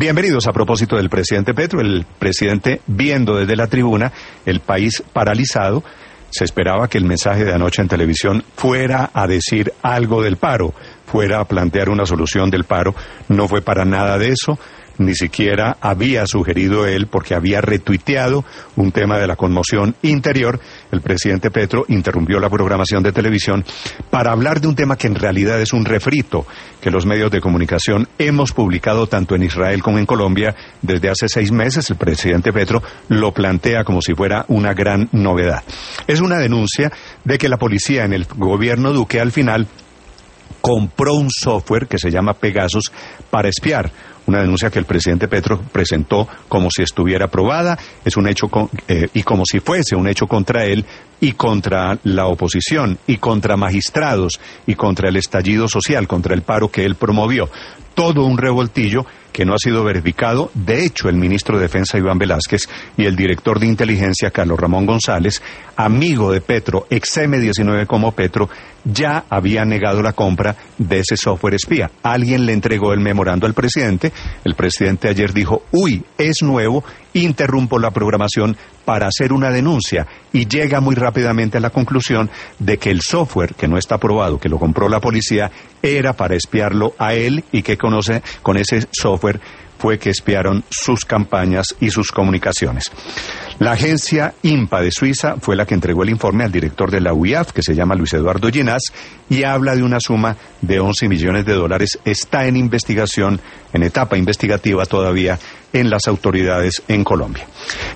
Bienvenidos. A propósito del presidente Petro, el presidente viendo desde la tribuna el país paralizado. Se esperaba que el mensaje de anoche en televisión fuera a decir algo del paro, fuera a plantear una solución del paro. No fue para nada de eso. Ni siquiera había sugerido él, porque había retuiteado un tema de la conmoción interior. El presidente Petro interrumpió la programación de televisión para hablar de un tema que en realidad es un refrito que los medios de comunicación hemos publicado tanto en Israel como en Colombia desde hace 6 meses. El presidente Petro lo plantea como si fuera una gran novedad. Es una denuncia de que la policía en el gobierno Duque al final compró un software que se llama Pegasus para espiar. Una denuncia que el presidente Petro presentó como si estuviera aprobada, es un hecho y como si fuese un hecho contra él y contra la oposición y contra magistrados y contra el estallido social, contra el paro que él promovió. Todo un revoltillo que no ha sido verificado. De hecho, el ministro de Defensa, Iván Velázquez, y el director de inteligencia, Carlos Ramón González, amigo de Petro, ex M19 como Petro, ya había negado la compra de ese software espía. Alguien le entregó el memorando al presidente. El presidente ayer dijo, uy, es nuevo, interrumpo la programación para hacer una denuncia, y llega muy rápidamente a la conclusión de que el software, que no está aprobado, que lo compró la policía, era para espiarlo a él, y que con ese software fue que espiaron sus campañas y sus comunicaciones. La agencia INPA de Suiza fue la que entregó el informe al director de la UIAF, que se llama Luis Eduardo Ginás, y habla de una suma de $11 millones. Está en investigación, en etapa investigativa todavía, en las autoridades en Colombia.